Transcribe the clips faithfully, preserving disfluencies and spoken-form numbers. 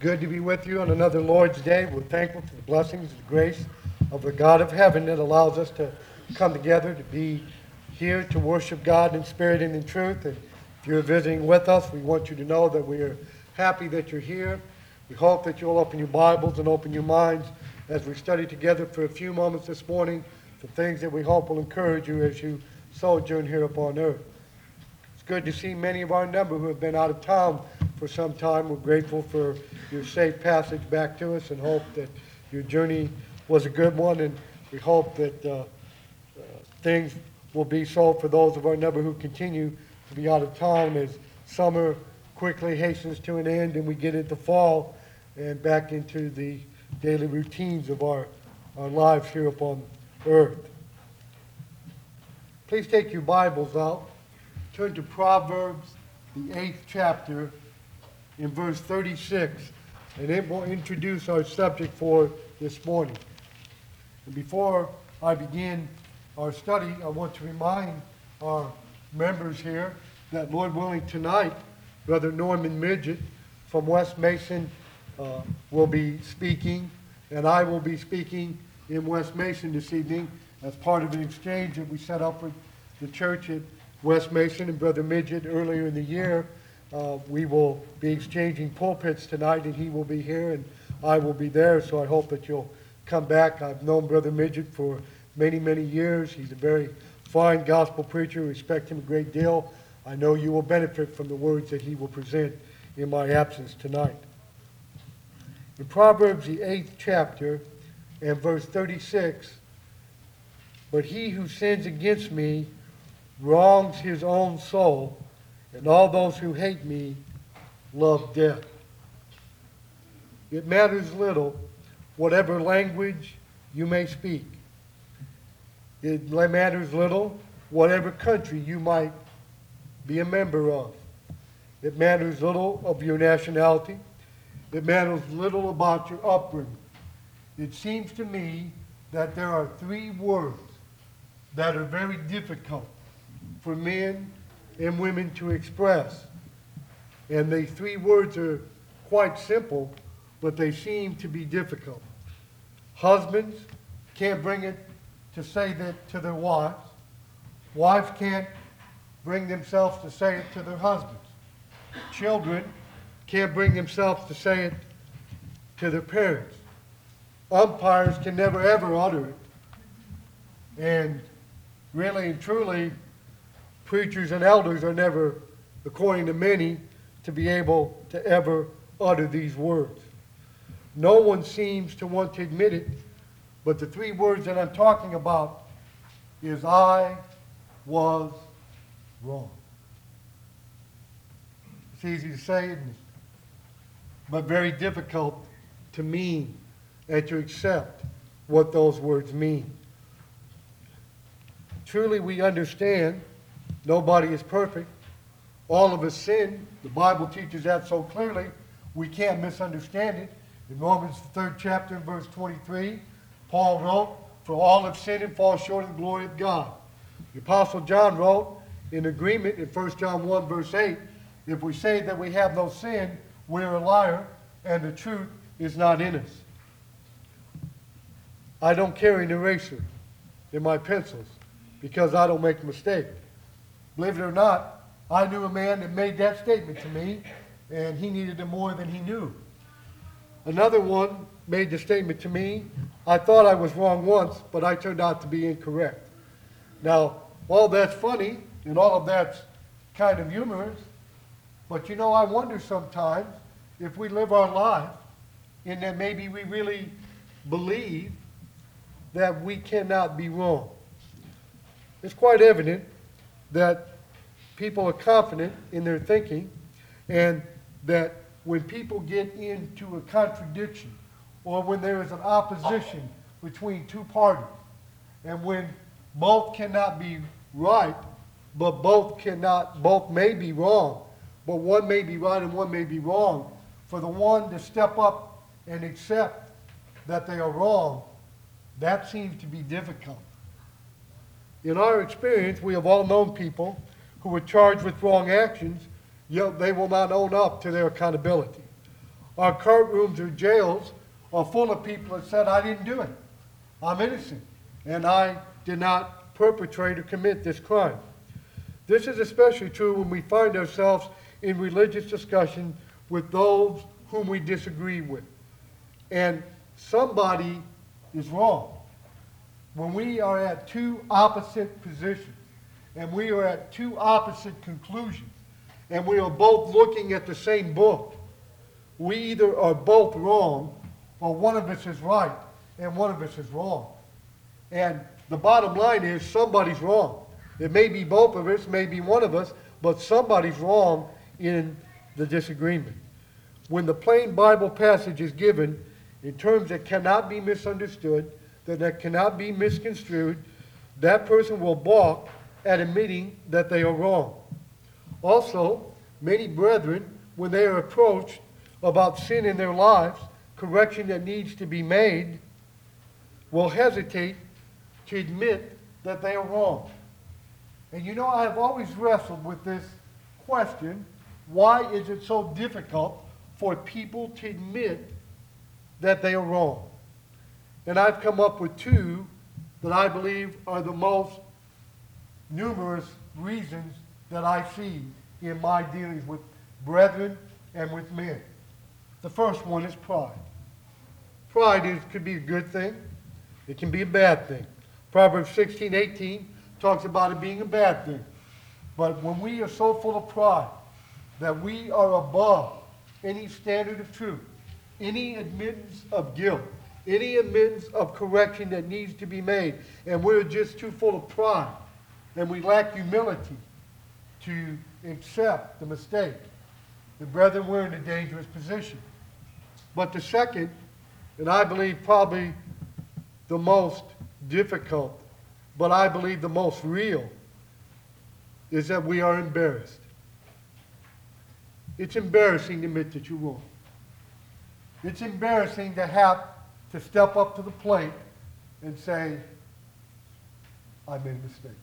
good to be with you on another Lord's Day. We're thankful for the blessings and the grace of the God of heaven that allows us to come together, to be here to worship God in spirit and in truth. And if you're visiting with us, we want you to know that we are happy that you're here. We hope that you'll open your Bibles and open your minds as we study together for a few moments this morning the things that we hope will encourage you as you sojourn here upon earth. It's good to see many of our number who have been out of town for some time. We're grateful for your safe passage back to us and hope that your journey was a good one, and we hope that uh, uh, things will be so for those of our number who continue to be out of town as summer quickly hastens to an end and we get into fall and back into the daily routines of our, our lives here upon earth. Please take your Bibles out. Turn to Proverbs, the eighth chapter, in verse thirty-six, and it will introduce our subject for this morning. And before I begin our study, I want to remind our members here that, Lord willing, tonight, Brother Norman Midget from West Mason uh, will be speaking, and I will be speaking in West Mason this evening as part of an exchange that we set up with the church at West Mason and Brother Midget earlier in the year. Uh, we will be exchanging pulpits tonight, and he will be here, and I will be there, so I hope that you'll come back. I've known Brother Midget for many, many years. He's a very fine gospel preacher. Respect him a great deal. I know you will benefit from the words that he will present in my absence tonight. In Proverbs, the eighth chapter, and verse thirty-six, "But he who sins against me wrongs his own soul, and all those who hate me love death." It matters little whatever language you may speak. It matters little whatever country you might be a member of. It matters little of your nationality. It matters little about your upbringing. It seems to me that there are three words that are very difficult for men and women to express. And the three words are quite simple, but they seem to be difficult. Husbands can't bring it to say that to their wives. Wives can't bring themselves to say it to their husbands. Children can't bring themselves to say it to their parents. Umpires can never ever utter it. And really and truly, preachers and elders are never, according to many, to be able to ever utter these words. No one seems to want to admit it, but the three words that I'm talking about is "I was wrong." It's easy to say, but very difficult to mean and to accept what those words mean. Truly, we understand nobody is perfect. All of us sin. The Bible teaches that so clearly, we can't misunderstand it. In Romans the third chapter, verse twenty-three, Paul wrote, "For all have sinned and fall short of the glory of God." The Apostle John wrote in agreement in First John one, verse eight, "If we say that we have no sin, we are a liar, and the truth is not in us." I don't carry an eraser in my pencils because I don't make a mistake. Believe it or not, I knew a man that made that statement to me, and he needed it more than he knew. Another one made the statement to me, "I thought I was wrong once, but I turned out to be incorrect." Now, all that's funny, and all of that's kind of humorous, but you know, I wonder sometimes if we live our life in that maybe we really believe that we cannot be wrong. It's quite evident that people are confident in their thinking, and that when people get into a contradiction, or when there is an opposition between two parties, and when both cannot be right, but both cannot, both may be wrong, but one may be right and one may be wrong, for the one to step up and accept that they are wrong, that seems to be difficult. In our experience, we have all known people who were charged with wrong actions, yet they will not own up to their accountability. Our courtrooms or jails are full of people that said, I didn't do it. I'm innocent, and I did not perpetrate or commit this crime. This is especially true when we find ourselves in religious discussion with those whom we disagree with. And somebody is wrong. When we are at two opposite positions, and we are at two opposite conclusions, and we are both looking at the same book, we either are both wrong, or one of us is right, and one of us is wrong. And the bottom line is somebody's wrong. It may be both of us, may be one of us, but somebody's wrong in the disagreement. When the plain Bible passage is given in terms that cannot be misunderstood, that, that cannot be misconstrued, that person will balk at admitting that they are wrong. Also, many brethren, when they are approached about sin in their lives, correction that needs to be made, will hesitate to admit that they are wrong. And you know, I have always wrestled with this question, why is it so difficult for people to admit that they are wrong? And I've come up with two that I believe are the most numerous reasons that I see in my dealings with brethren and with men. The first one is pride. Pride is, could be a good thing. It can be a bad thing. Proverbs sixteen eighteen talks about it being a bad thing. But when we are so full of pride that we are above any standard of truth, any admittance of guilt, any admittance of correction that needs to be made, and we're just too full of pride, and we lack humility to accept the mistake, the brethren, we're in a dangerous position. But the second, and I believe probably the most difficult, but I believe the most real, is that we are embarrassed. It's embarrassing to admit that you're wrong. It's embarrassing to have to step up to the plate and say, I made a mistake.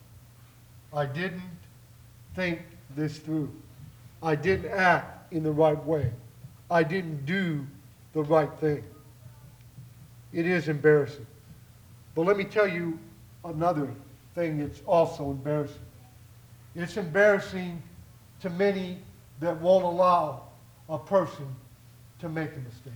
I didn't think this through. I didn't act in the right way. I didn't do the right thing. It is embarrassing. But let me tell you another thing that's also embarrassing. It's embarrassing to many that won't allow a person to make a mistake.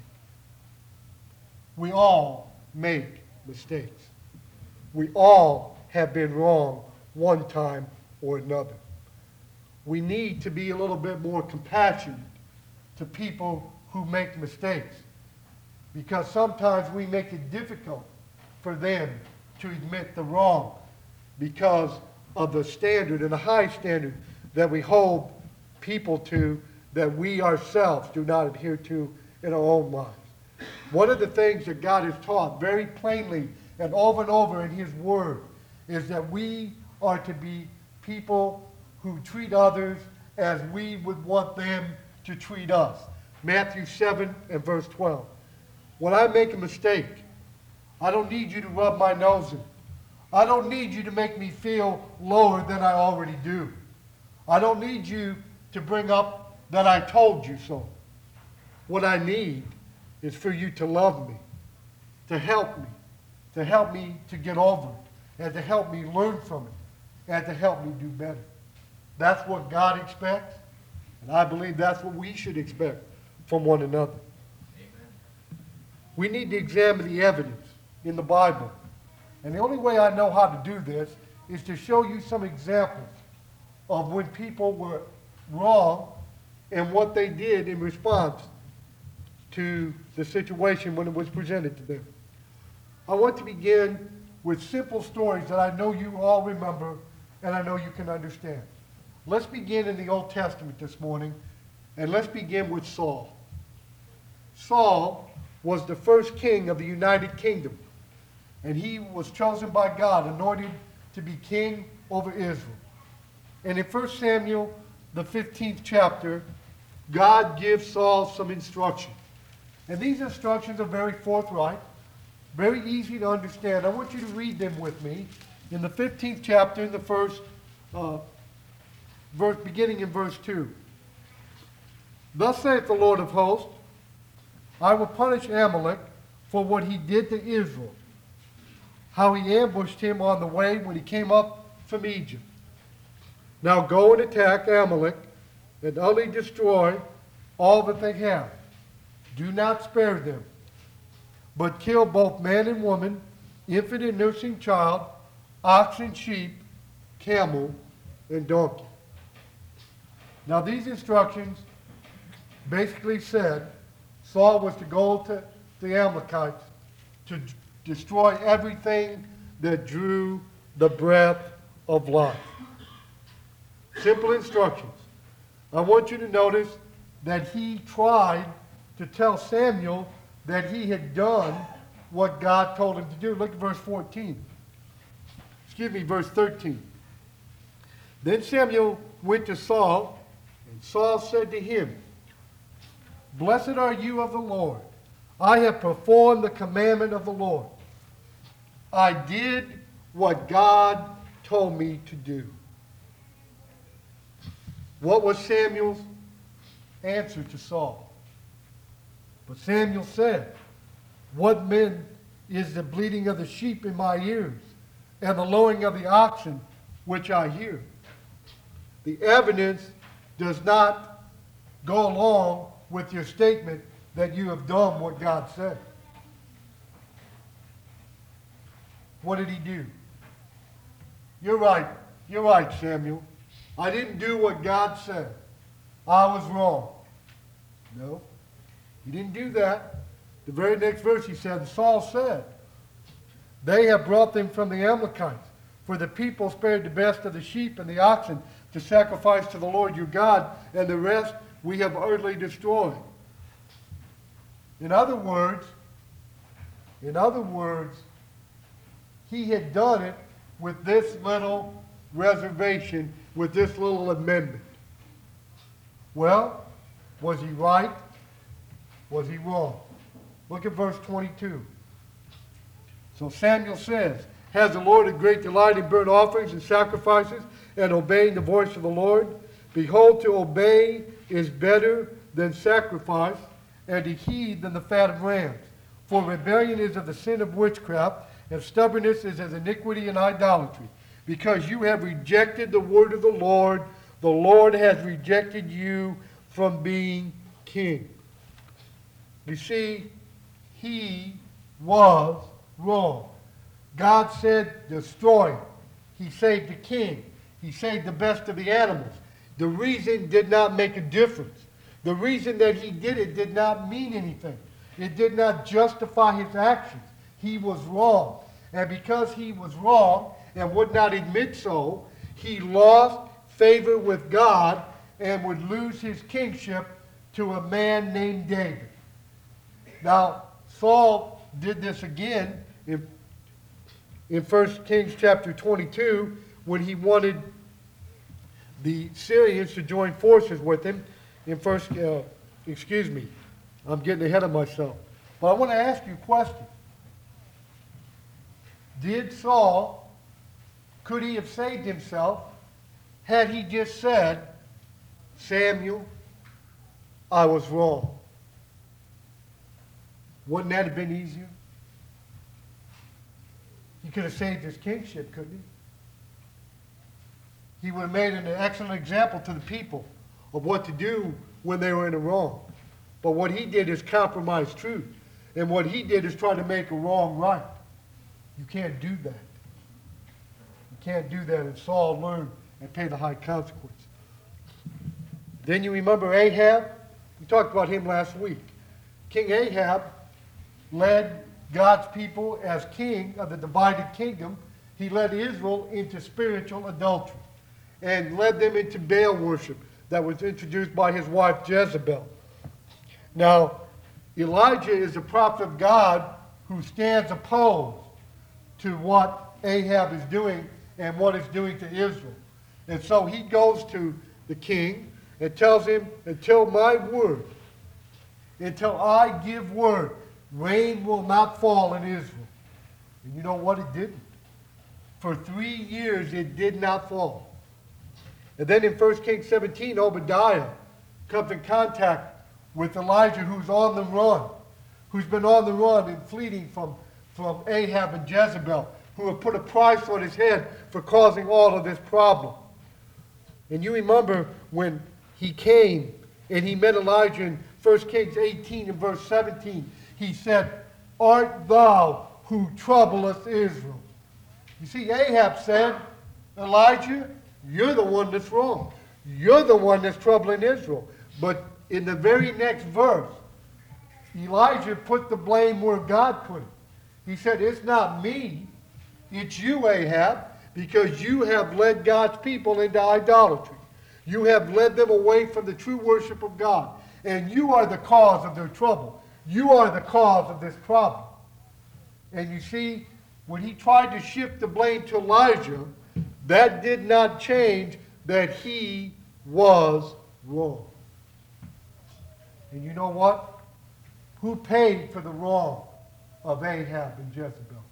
We all make mistakes. We all have been wrong one time or another. We need to be a little bit more compassionate to people who make mistakes, because sometimes we make it difficult for them to admit the wrong because of the standard and the high standard that we hold people to that we ourselves do not adhere to in our own lives. One of the things that God has taught very plainly and over and over in His Word is that we are to be people who treat others as we would want them to treat us. Matthew seven and verse twelve. When I make a mistake, I don't need you to rub my nose in. I don't need you to make me feel lower than I already do. I don't need you to bring up that I told you so. What I need is for you to love me, to help me, to help me to get over it, and to help me learn from it, and to help me do better. That's what God expects, and I believe that's what we should expect from one another. Amen. We need to examine the evidence in the Bible. And the only way I know how to do this is to show you some examples of when people were wrong and what they did in response to the situation when it was presented to them. I want to begin with simple stories that I know you all remember and I know you can understand. Let's begin in the Old Testament this morning, and let's begin with Saul. Saul was the first king of the United Kingdom, and he was chosen by God, anointed to be king over Israel. And in First Samuel, the fifteenth chapter, God gives Saul some instruction. And these instructions are very forthright, very easy to understand. I want you to read them with me in the fifteenth chapter, in the first uh, verse, beginning in verse two. Thus saith the Lord of hosts, I will punish Amalek for what he did to Israel, how he ambushed him on the way when he came up from Egypt. Now go and attack Amalek and utterly destroy all that they have. Do not spare them, but kill both man and woman, infant and nursing child, ox and sheep, camel and donkey. Now these instructions basically said Saul was to go to the Amalekites to d- destroy everything that drew the breath of life. Simple instructions. I want you to notice that he tried to tell Samuel that he had done what God told him to do. Look at verse fourteen. Excuse me, verse thirteen. Then Samuel went to Saul, and Saul said to him, Blessed are you of the Lord. I have performed the commandment of the Lord. I did what God told me to do. What was Samuel's answer to Saul? But Samuel said, What then is the bleating of the sheep in my ears, and the lowing of the oxen which I hear? The evidence does not go along with your statement that you have done what God said. What did he do? You're right. You're right, Samuel. I didn't do what God said. I was wrong. No, he didn't do that. The very next verse he said, Saul said, They have brought them from the Amalekites, for the people spared the best of the sheep and the oxen to sacrifice to the Lord your God, and the rest we have utterly destroyed. In other words, in other words, he had done it with this little reservation, with this little amendment. Well, was he right? Was he wrong? Look at verse twenty-two. So Samuel says, Has the Lord a great delight in burnt offerings and sacrifices and obeying the voice of the Lord? Behold, to obey is better than sacrifice, and to heed than the fat of rams. For rebellion is of the sin of witchcraft, and stubbornness is as iniquity and idolatry. Because you have rejected the word of the Lord, the Lord has rejected you from being king. You see, he was wrong. God said, destroy him. He saved the king. He saved the best of the animals. The reason did not make a difference. The reason that he did it did not mean anything. It did not justify his actions. He was wrong. And because he was wrong and would not admit so, he lost favor with God and would lose his kingship to a man named David. Now, Saul did this again in, in First Kings chapter twenty-two when he wanted the Syrians to join forces with him. In first, uh, excuse me, I'm getting ahead of myself. But I want to ask you a question. Did Saul, could he have saved himself had he just said, Samuel, I was wrong? Wouldn't that have been easier? He could have saved his kingship, couldn't he? He would have made an excellent example to the people of what to do when they were in the wrong. But what he did is compromise truth. And what he did is try to make a wrong right. You can't do that. You can't do that. And Saul learned and paid the high consequence. Then you remember Ahab? We talked about him last week. King Ahab led God's people as king of the divided kingdom. He led Israel into spiritual adultery and led them into Baal worship that was introduced by his wife Jezebel. Now, Elijah is a prophet of God who stands opposed to what Ahab is doing and what he's doing to Israel. And so he goes to the king and tells him, until my word, until I give word, rain will not fall in Israel. And you know what? It didn't. For three years it did not fall. And then in First Kings seventeen, Obadiah comes in contact with Elijah, who's on the run. who's been on the run and fleeing from, from Ahab and Jezebel, who have put a price on his head for causing all of this problem. And you remember when he came and he met Elijah in First Kings eighteen and verse seventeen, he said, "Art thou who troublest Israel?" You see, Ahab said, "Elijah, you're the one that's wrong. You're the one that's troubling Israel." But in the very next verse, Elijah put the blame where God put it. He said, "It's not me, it's you, Ahab, because you have led God's people into idolatry. You have led them away from the true worship of God. And you are the cause of their trouble. You are the cause of this problem." And you see, when he tried to shift the blame to Elijah, that did not change that he was wrong. And you know what? Who paid for the wrong of Ahab and Jezebel?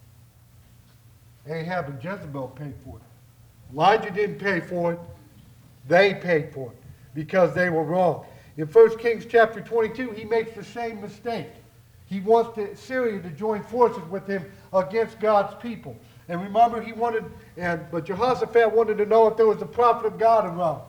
Ahab and Jezebel paid for it. Elijah didn't pay for it. They paid for it because they were wrong. In First Kings chapter twenty-two, he makes the same mistake. He wants to, Syria to join forces with him against God's people. And remember, he wanted, and but Jehoshaphat wanted to know if there was a prophet of God around.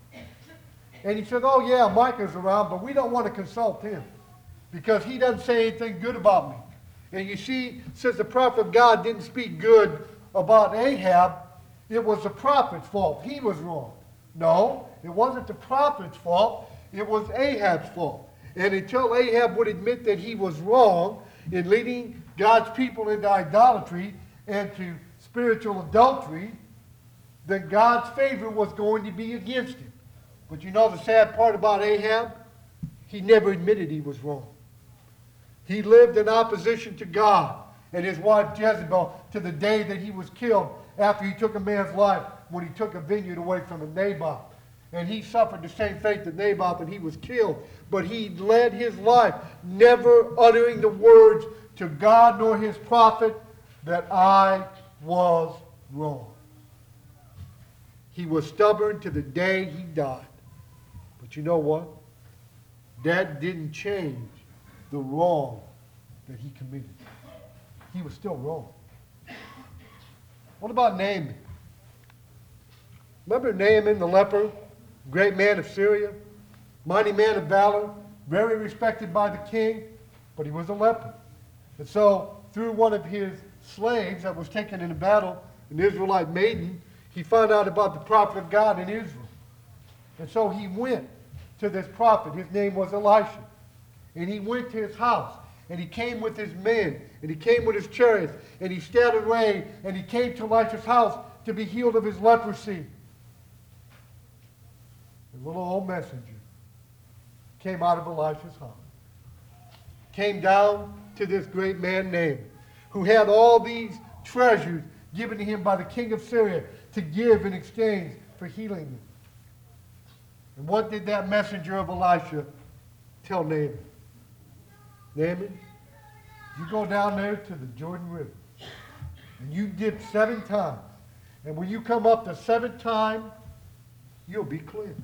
And he said, "Oh yeah, Micah's around, but we don't want to consult him because he doesn't say anything good about me." And you see, since the prophet of God didn't speak good about Ahab, it was the prophet's fault. He was wrong. No, it wasn't the prophet's fault. It was Ahab's fault. And until Ahab would admit that he was wrong in leading God's people into idolatry and to spiritual adultery, then God's favor was going to be against him. But you know the sad part about Ahab? He never admitted he was wrong. He lived in opposition to God and his wife Jezebel to the day that he was killed after he took a man's life when he took a vineyard away from a Naboth. And he suffered the same fate that Naboth, and he was killed. But he led his life, never uttering the words to God nor his prophet that I was wrong. He was stubborn to the day he died. But you know what? That didn't change the wrong that he committed. He was still wrong. What about Naaman? Remember Naaman the leper, great man of Syria, mighty man of valor, very respected by the king, but he was a leper. And so, through one of his slaves that was taken in a battle, an Israelite maiden, he found out about the prophet of God in Israel. And so he went to this prophet. His name was Elisha. And he went to his house. And he came with his men. And he came with his chariots. And he scattered away. And he came to Elisha's house to be healed of his leprosy. The little old messenger came out of Elisha's house. Came down to this great man Naaman, who had all these treasures given to him by the king of Syria to give in exchange for healing them. And what did that messenger of Elisha tell Naaman? Naaman, you go down there to the Jordan River, and you dip seven times. And when you come up the seventh time, you'll be cleansed.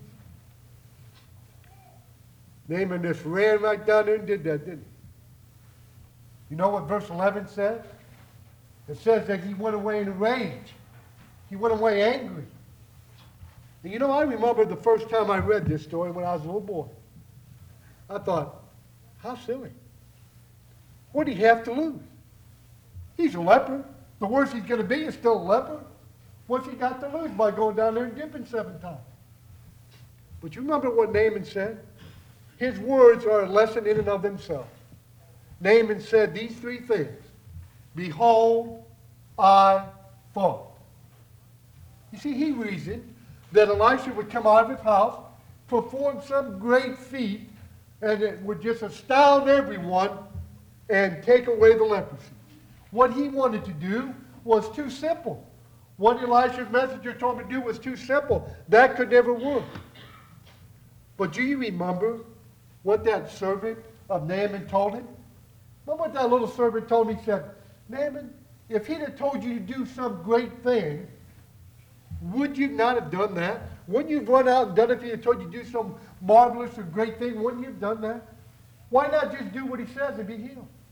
Naaman just ran right down there and did that, didn't he? You know what verse eleven says? It says that he went away in a rage. He went away angry. And you know, I remember the first time I read this story when I was a little boy. I thought, how silly. What did he have to lose? He's a leper. The worst he's going to be is still a leper. What's he got to lose by going down there and dipping seven times? But you remember what Naaman said? His words are a lesson in and of themselves. Naaman said these three things. Behold, I thought. You see, he reasoned that Elisha would come out of his house, perform some great feat, and it would just astound everyone and take away the leprosy. What he wanted to do was too simple. What Elisha's messenger told him to do was too simple. That could never work. But do you remember what that servant of Naaman told him? Remember what that little servant told him? He said, Naaman, if he'd have told you to do some great thing, would you not have done that? Wouldn't you have run out and done it if he had told you to do some marvelous or great thing? Wouldn't you have done that? Why not just do what he says and be healed?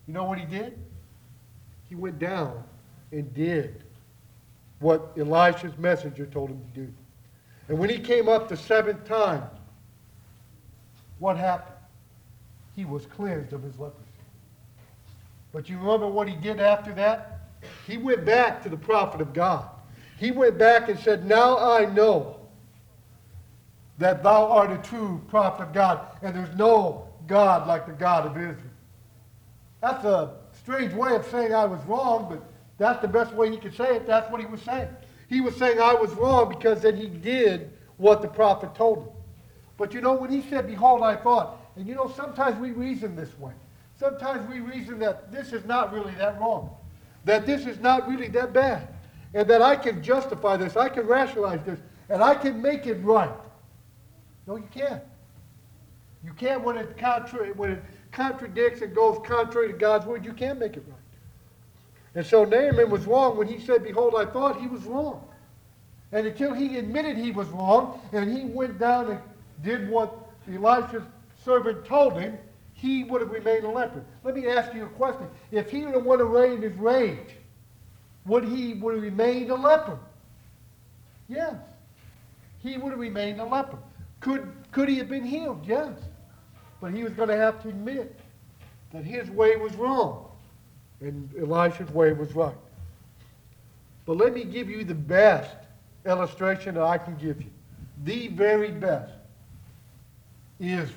You know what he did? He went down and did what Elisha's messenger told him to do. And when he came up the seventh time, what happened? He was cleansed of his leprosy. But you remember what he did after that? He went back to the prophet of God. He went back and said, now I know that thou art a true prophet of God, and there's no God like the God of Israel. That's a strange way of saying I was wrong, but that's the best way he could say it. That's what he was saying. He was saying I was wrong because then he did what the prophet told him. But you know, when he said, behold, I thought, and you know, sometimes we reason this way. Sometimes we reason that this is not really that wrong, that this is not really that bad, and that I can justify this, I can rationalize this, and I can make it right. No, you can't. You can't when it, contra- when it contradicts and goes contrary to God's word. You can't make it right. And so Naaman was wrong when he said, behold, I thought. He was wrong. And until he admitted he was wrong, and he went down and did what Elisha's servant told him, he would have remained a leper. Let me ask you a question. If he would have went away in his rage, would he would have remained a leper? Yes. He would have remained a leper. Could, could he have been healed? Yes. But he was going to have to admit that his way was wrong and Elisha's way was right. But let me give you the best illustration that I can give you. The very best. Israel.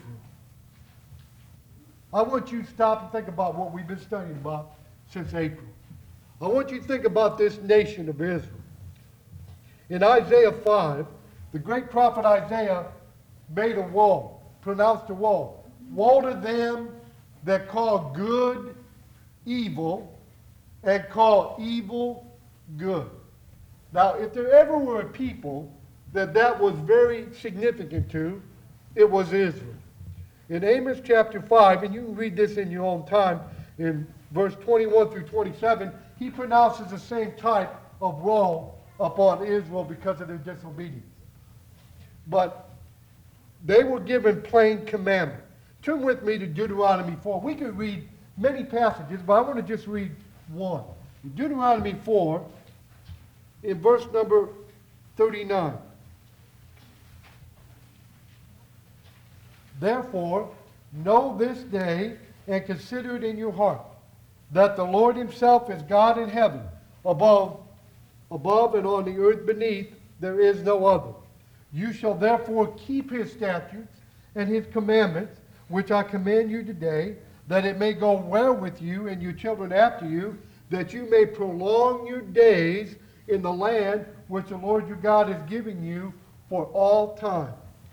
I want you to stop and think about what we've been studying about since April. I want you to think about this nation of Israel. In Isaiah five, the great prophet Isaiah made a woe, pronounced a woe. Woe to them that call good evil and call evil good. Now, if there ever were a people that that was very significant to, it was Israel. In Amos chapter five, and you can read this in your own time, in verse twenty-one through twenty-seven, he pronounces the same type of woe upon Israel because of their disobedience. But they were given plain commandment. Turn with me to Deuteronomy four. We could read many passages, but I want to just read one. In Deuteronomy four, in verse number thirty-nine. Therefore, know this day and consider it in your heart, that the Lord himself is God in heaven, above, above and on the earth beneath, there is no other. You shall therefore keep his statutes and his commandments, which I command you today, that it may go well with you and your children after you, that you may prolong your days in the land which the Lord your God is giving you for all time.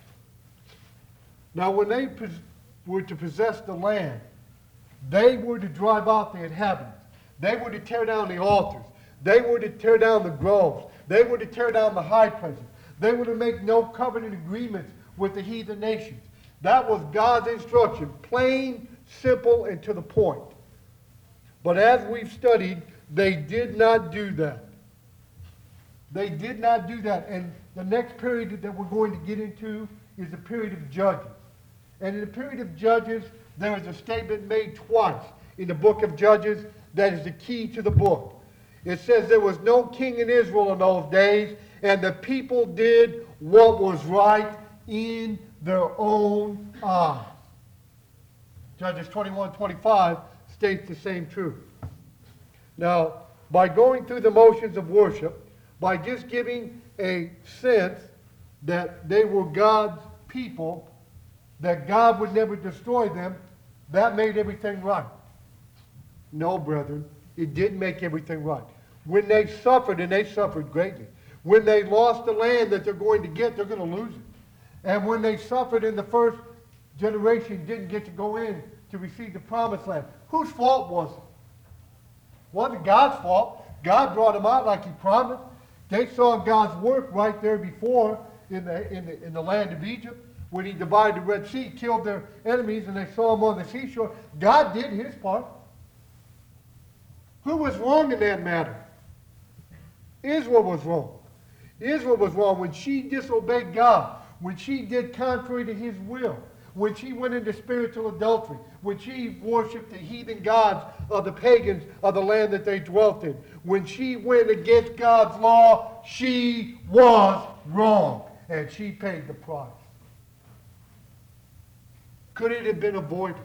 Now, when they pos- were to possess the land, they were to drive out the inhabitants. They were to tear down the altars. They were to tear down the groves. They were to tear down the high places. They were to make no covenant agreements with the heathen nations. That was God's instruction, plain, simple, and to the point. But as we've studied, they did not do that. They did not do that. And the next period that we're going to get into is the period of Judges. And in the period of Judges, there is a statement made twice in the book of Judges that is the key to the book. It says there was no king in Israel in those days, and the people did what was right in their own eyes. Judges twenty-one twenty-five states the same truth. Now, by going through the motions of worship, by just giving a sense that they were God's people, that God would never destroy them, that made everything right. No, brethren, it didn't make everything right. When they suffered, and they suffered greatly, when they lost the land that they're going to get, they're going to lose it. And when they suffered in the first generation, didn't get to go in to receive the promised land, whose fault was it? It wasn't God's fault. God brought them out like he promised. They saw God's work right there before in the, in the, in the land of Egypt. When he divided the Red Sea, killed their enemies, and they saw them on the seashore. God did his part. Who was wrong in that matter? Israel was wrong. Israel was wrong when she disobeyed God, when she did contrary to his will, when she went into spiritual adultery, when she worshiped the heathen gods of the pagans of the land that they dwelt in, when she went against God's law, she was wrong, and she paid the price. Could it have been avoided?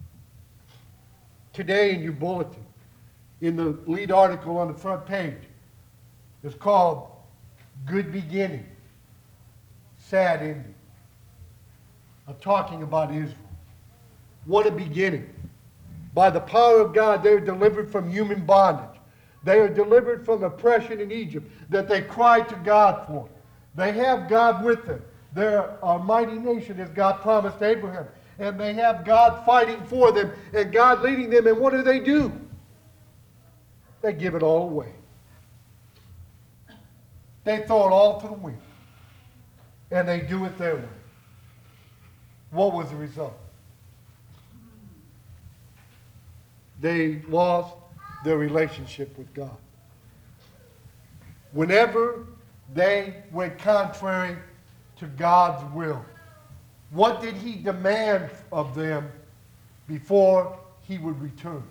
Today in your bulletin, in the lead article on the front page, it's called Good Beginning, Sad Ending. I'm talking about Israel. What a beginning. By the power of God, they are delivered from human bondage. They are delivered from oppression in Egypt that they cried to God for. They have God with them. They're a mighty nation, as God promised Abraham. And they have God fighting for them and God leading them. And what do they do? They give it all away. They throw it all to the wind. And they do it their way. What was the result? They lost their relationship with God. Whenever they went contrary to God's will, what did he demand of them before he would return?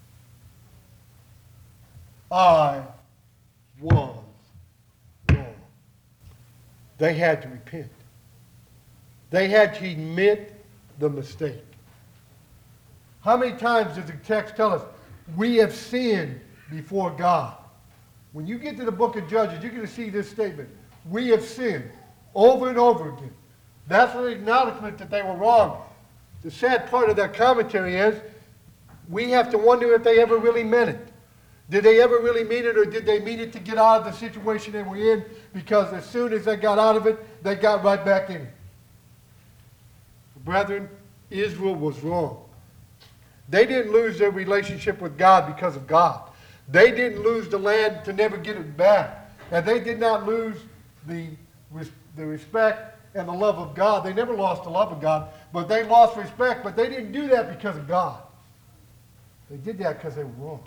I was wrong. They had to repent. They had to admit the mistake. How many times does the text tell us, we have sinned before God? When you get to the book of Judges, you're going to see this statement, we have sinned, over and over again. That's an acknowledgement that they were wrong. The sad part of that commentary is, we have to wonder if they ever really meant it. Did they ever really mean it, or did they mean it to get out of the situation they were in? Because as soon as they got out of it, they got right back in it. Brethren, Israel was wrong. They didn't lose their relationship with God because of God. They didn't lose the land to never get it back. And they did not lose the, the respect and the love of God. They never lost the love of God, but they lost respect. But they didn't do that because of God. They did that because they were wrong.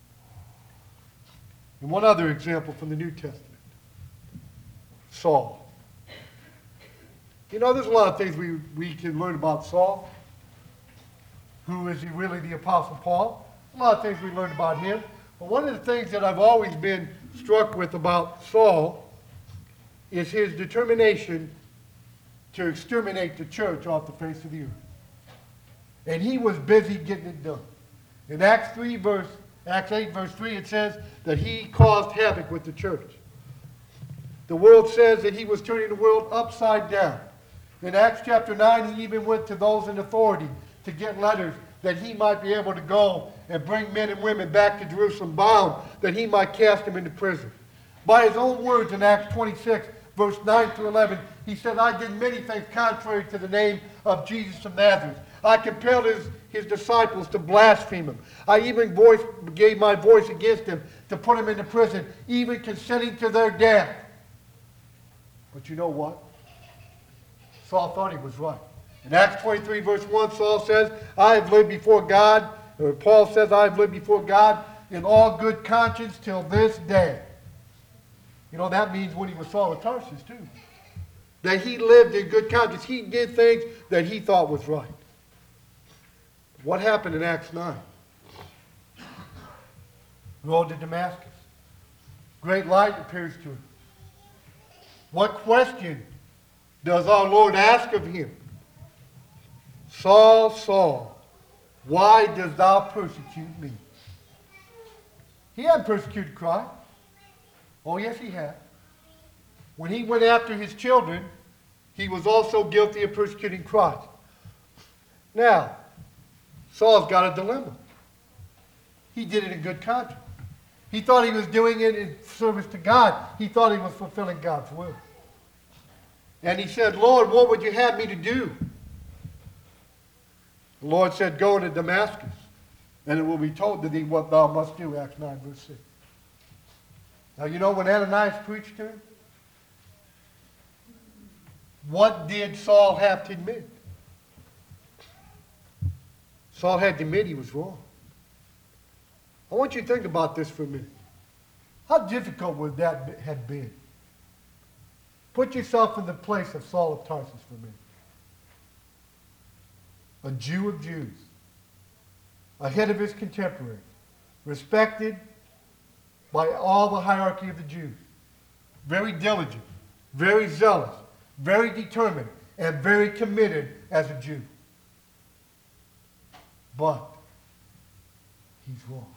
And one other example from the New Testament. Saul. You know, there's a lot of things we, we can learn about Saul. Who is he really, the Apostle Paul? A lot of things we learned about him. But one of the things that I've always been struck with about Saul is his determination to exterminate the church off the face of the earth. And he was busy getting it done. In Acts three, verse, Acts eight, verse three, it says that he caused havoc with the church. The world says that he was turning the world upside down. In Acts chapter nine, he even went to those in authority to get letters that he might be able to go and bring men and women back to Jerusalem bound, that he might cast them into prison. By his own words in Acts twenty-six, verse nine through eleven, he said, I did many things contrary to the name of Jesus of Nazareth. I compelled his, his disciples to blaspheme him. I even voice, gave my voice against him to put him into prison, even consenting to their death. But you know what? Saul thought he was right. In Acts twenty-three, verse one, Saul says, I have lived before God, or Paul says, I have lived before God in all good conscience till this day. You know, that means when he was Saul of Tarsus, too. That he lived in good conscience. He did things that he thought was right. What happened in Acts nine? Road to Damascus. Great light appears to him. What question does our Lord ask of him? Saul, Saul, why dost thou persecute me? He hadn't persecuted Christ. Oh, yes, he had. When he went after his children, he was also guilty of persecuting Christ. Now, Saul's got a dilemma. He did it in good conscience. He thought he was doing it in service to God. He thought he was fulfilling God's will. And he said, Lord, what would you have me to do? The Lord said, go into Damascus, and it will be told to thee what thou must do, Acts nine, verse six. Now, you know when Ananias preached to him? What did Saul have to admit? Saul had to admit he was wrong. I want you to think about this for a minute. How difficult would that have been? Put yourself in the place of Saul of Tarsus for a minute. a Jew of Jews, ahead of his contemporaries, respected by all the hierarchy of the Jews, very diligent, very zealous, very determined, and very committed as a Jew. But he's wrong.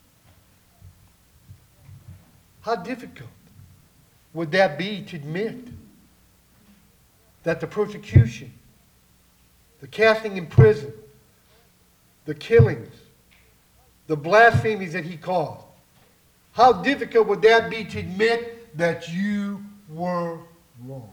How difficult would that be to admit that the persecution, the casting in prison, the killings, the blasphemies that he caused, how difficult would that be to admit that you were wrong?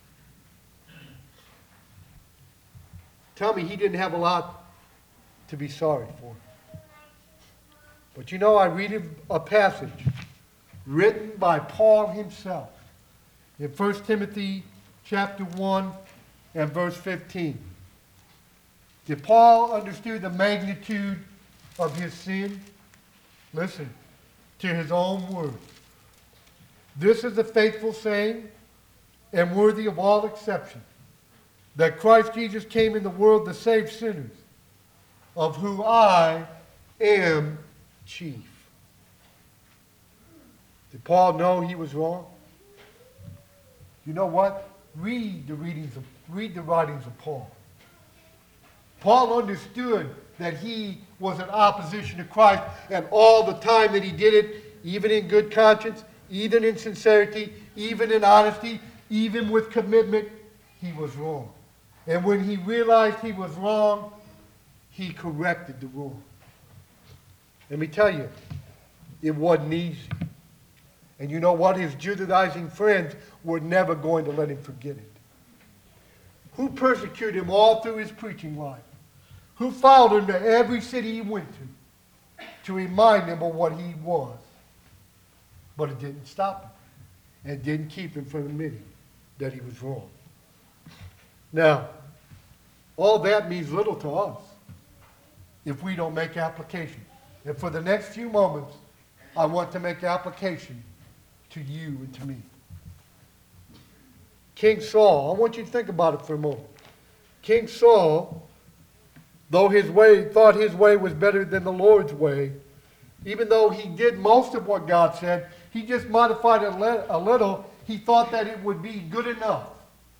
Tell me he didn't have a lot to be sorry for. But you know, I read a passage written by Paul himself in First Timothy chapter one and verse fifteen. Did Paul understand the magnitude of his sin? Listen to his own words. This is a faithful saying and worthy of all exception, that Christ Jesus came in the world to save sinners, of whom I am chief. Did Paul know he was wrong? You know what? Read the readings of, read the writings of Paul. Paul understood that he was in opposition to Christ, and all the time that he did it, even in good conscience, even in sincerity, even in honesty, even with commitment, he was wrong. And when he realized he was wrong, he corrected the wrong. Let me tell you, it wasn't easy. And you know what? His Judaizing friends were never going to let him forget it. Who persecuted him all through his preaching life? Who followed him to every city he went to to remind him of what he was? But it didn't stop him. It didn't keep him from admitting that he was wrong. Now, all that means little to us if we don't make application. And for the next few moments, I want to make application to you and to me. King Saul, I want you to think about it for a moment. King Saul, though his way thought his way was better than the Lord's way, even though he did most of what God said, he just modified it a little. He thought that it would be good enough.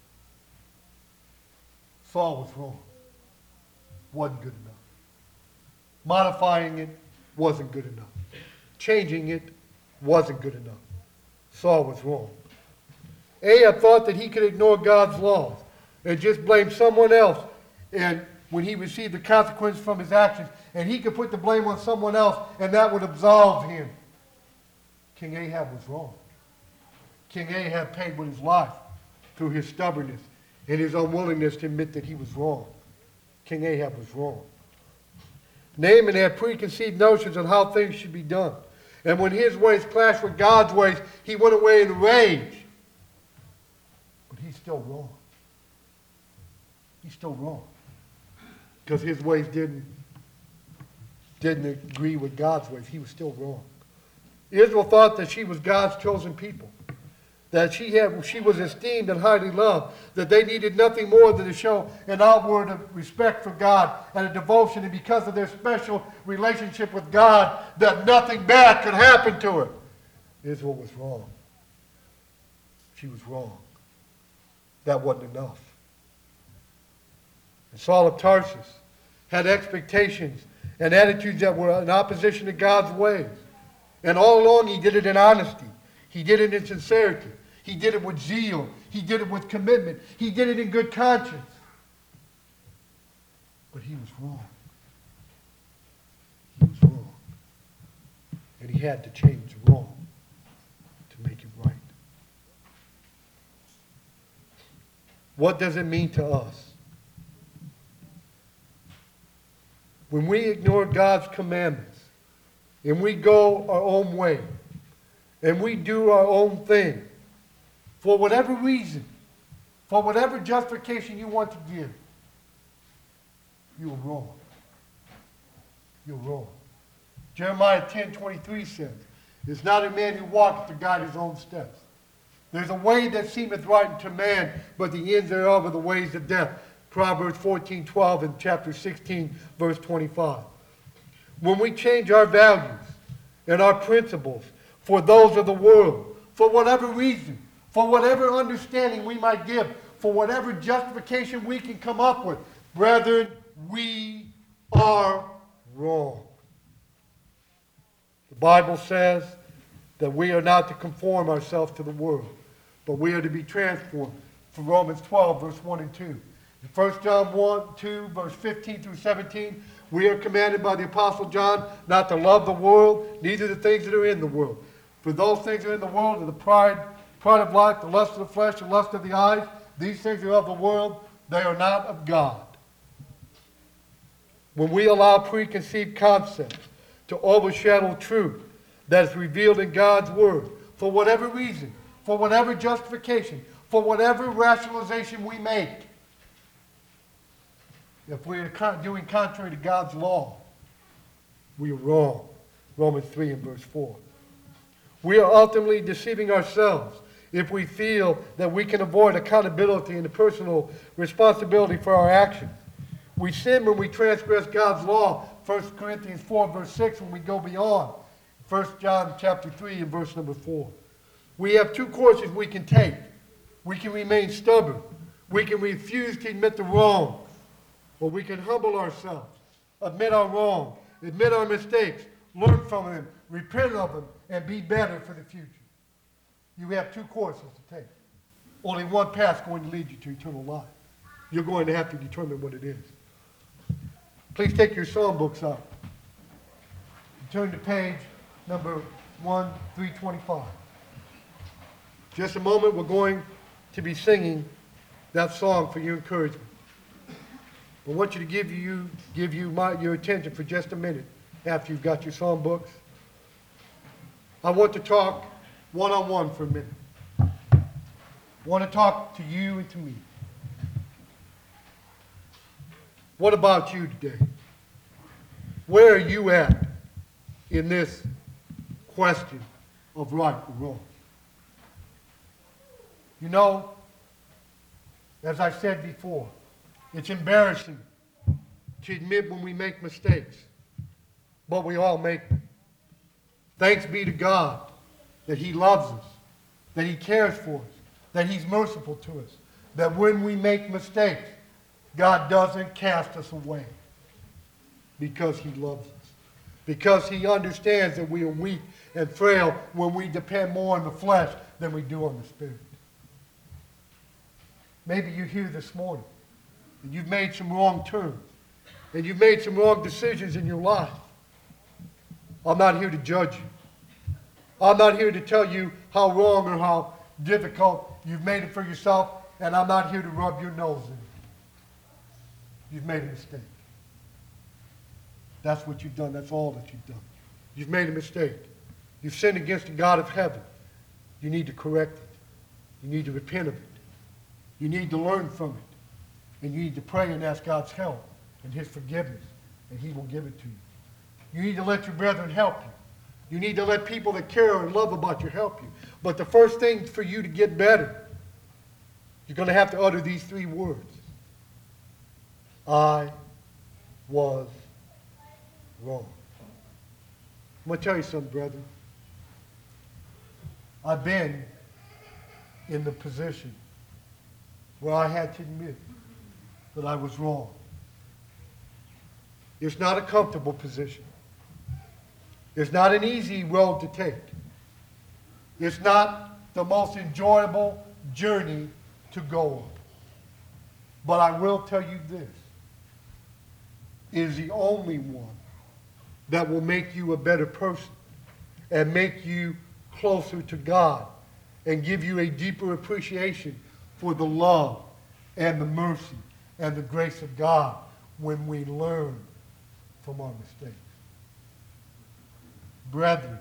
Saul was wrong. Wasn't good enough. Modifying it wasn't good enough. Changing it wasn't good enough. Saul was wrong. Ahab thought that he could ignore God's laws and just blame someone else, and when he received the consequence from his actions, and he could put the blame on someone else, and that would absolve him. King Ahab was wrong. King Ahab paid with his life through his stubbornness and his unwillingness to admit that he was wrong. King Ahab was wrong. Naaman had preconceived notions on how things should be done. And when his ways clashed with God's ways, he went away in rage. But he's still wrong. He's still wrong. Because his ways didn't, didn't agree with God's ways. He was still wrong. Israel thought that she was God's chosen people, that she had, she was esteemed and highly loved, that they needed nothing more than to show an outward of respect for God and a devotion, and because of their special relationship with God, that nothing bad could happen to her. Israel was wrong. She was wrong. That wasn't enough. And Saul of Tarsus had expectations and attitudes that were in opposition to God's ways. And all along he did it in honesty. He did it in sincerity. He did it with zeal. He did it with commitment. He did it in good conscience. But he was wrong. He was wrong. And he had to change the wrong to make it right. What does it mean to us? When we ignore God's commandments and we go our own way and we do our own thing, for whatever reason, for whatever justification you want to give, you're wrong. You're wrong. Jeremiah ten twenty-three says, "It's not a man who walketh to guide his own steps. There's a way that seemeth right unto man, but the ends thereof are the ways of death." Proverbs fourteen twelve and chapter sixteen, verse twenty-five. When we change our values and our principles for those of the world, for whatever reason, for whatever understanding we might give, for whatever justification we can come up with, brethren, we are wrong. The Bible says that we are not to conform ourselves to the world, but we are to be transformed. From Romans twelve, verse one and two. In First John one, two, verse fifteen through seventeen, we are commanded by the Apostle John not to love the world, neither the things that are in the world. For those things that are in the world are the pride, pride of life, the lust of the flesh, the lust of the eyes. These things are of the world, they are not of God. When we allow preconceived concepts to overshadow truth that is revealed in God's Word, for whatever reason, for whatever justification, for whatever rationalization we make, if we are doing contrary to God's law, we are wrong. Romans three and verse four. We are ultimately deceiving ourselves if we feel that we can avoid accountability and the personal responsibility for our actions. We sin when we transgress God's law. First Corinthians four, verse six, when we go beyond. First John chapter three and verse number four. We have two courses we can take. We can remain stubborn. We can refuse to admit the wrong. Or we can humble ourselves, admit our wrong, admit our mistakes, learn from them, repent of them, and be better for the future. You have two courses to take. Only one path is going to lead you to eternal life. You're going to have to determine what it is. Please take your psalm books out. Turn to page number one three twenty-five. Just a moment, we're going to be singing that song for your encouragement. I want you to give you give you my, your attention for just a minute after you've got your psalm books. I want to talk one-on-one for a minute. I want to talk to you and to me. What about you today? Where are you at in this question of right or wrong? You know, as I said before, it's embarrassing to admit when we make mistakes, but we all make them. Thanks be to God that He loves us, that He cares for us, that He's merciful to us, that when we make mistakes, God doesn't cast us away because He loves us, because He understands that we are weak and frail when we depend more on the flesh than we do on the Spirit. Maybe you're here this morning and you've made some wrong turns, and you've made some wrong decisions in your life. I'm not here to judge you. I'm not here to tell you how wrong or how difficult you've made it for yourself, and I'm not here to rub your nose in it. You've made a mistake. That's what you've done. That's all that you've done. You've made a mistake. You've sinned against the God of heaven. You need to correct it. You need to repent of it. You need to learn from it. And you need to pray and ask God's help and His forgiveness, and He will give it to you. You need to let your brethren help you. You need to let people that care and love about you help you. But the first thing for you to get better, you're going to have to utter these three words. I was wrong. I'm going to tell you something, brethren. I've been in the position where I had to admit that I was wrong. It's not a comfortable position. It's not an easy road to take. It's not the most enjoyable journey to go on. But I will tell you this. It is the only one that will make you a better person and make you closer to God and give you a deeper appreciation for the love and the mercy and the grace of God when we learn from our mistakes. Brethren,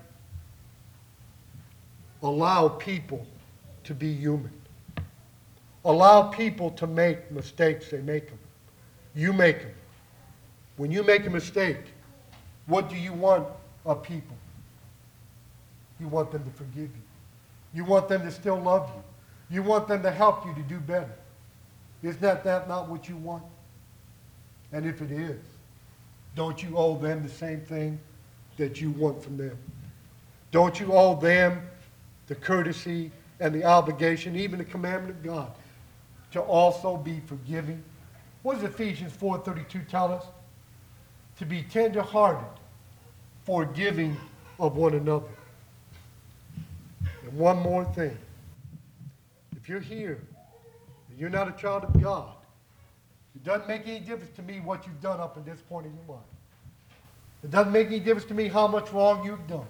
allow people to be human. Allow people to make mistakes. They make them. You make them. When you make a mistake, what do you want of people? You want them to forgive you. You want them to still love you. You want them to help you to do better. Is that, that not what you want? And if it is, don't you owe them the same thing that you want from them? Don't you owe them the courtesy and the obligation, even the commandment of God, to also be forgiving? What does Ephesians four thirty-two tell us? To be tender-hearted, forgiving of one another. And one more thing. If you're here and you're not a child of God, it doesn't make any difference to me what you've done up to this point in your life. It doesn't make any difference to me how much wrong you've done.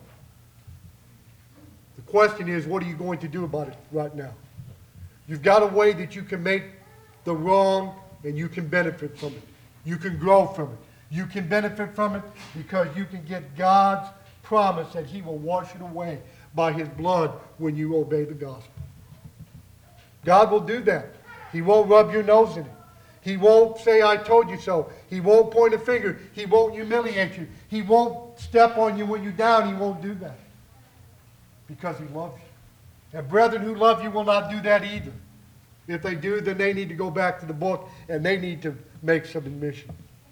The question is, what are you going to do about it right now? You've got a way that you can make the wrong and you can benefit from it. You can grow from it. You can benefit from it because you can get God's promise that he will wash it away by his blood when you obey the gospel. God will do that. He won't rub your nose in it. He won't say, I told you so. He won't point a finger. He won't humiliate you. He won't step on you when you're down. He won't do that because he loves you. And brethren who love you will not do that either. If they do, then they need to go back to the book and they need to make some admission.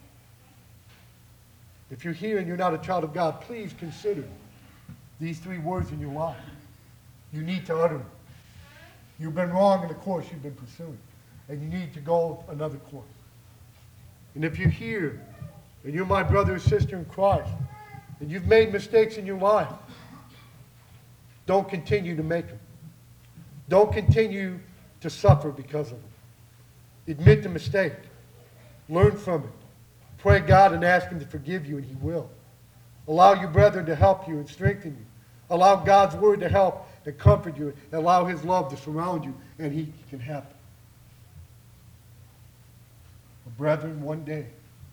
If you're here and you're not a child of God, please consider these three words in your life. You need to utter them. You've been wrong in the course you've been pursuing, and you need to go another course. And if you're here and you're my brother or sister in Christ, and you've made mistakes in your life, don't continue to make them. Don't continue to suffer because of them. Admit the mistake. Learn from it. Pray God and ask him to forgive you, and he will. Allow your brethren to help you and strengthen you. Allow God's word to help and comfort you. And allow his love to surround you, and he can happen. But brethren, one day,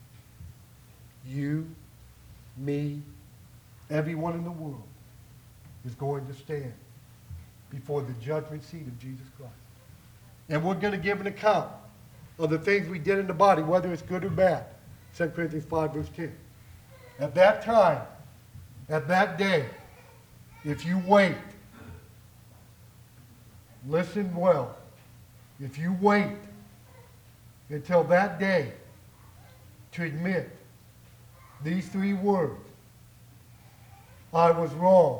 you, me, everyone in the world is going to stand before the judgment seat of Jesus Christ. And we're going to give an account of the things we did in the body, whether it's good or bad. Second Corinthians five, verse ten. At that time, at that day, if you wait, listen well, if you wait until that day to admit these three words, I was wrong,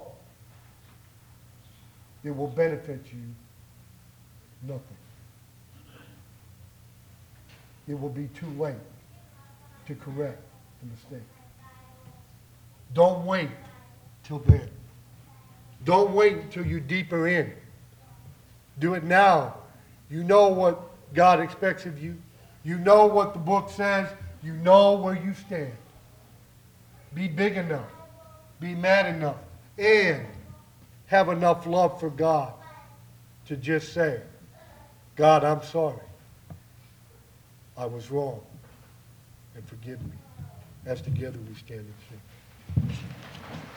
it will benefit you nothing. It will be too late to correct the mistake. Don't wait till then. Don't wait until you're deeper in. Do it now. You know what God expects of you. You know what the book says. You know where you stand. Be big enough. Be mad enough. And have enough love for God to just say, God, I'm sorry. I was wrong. And forgive me. As together we stand and sing.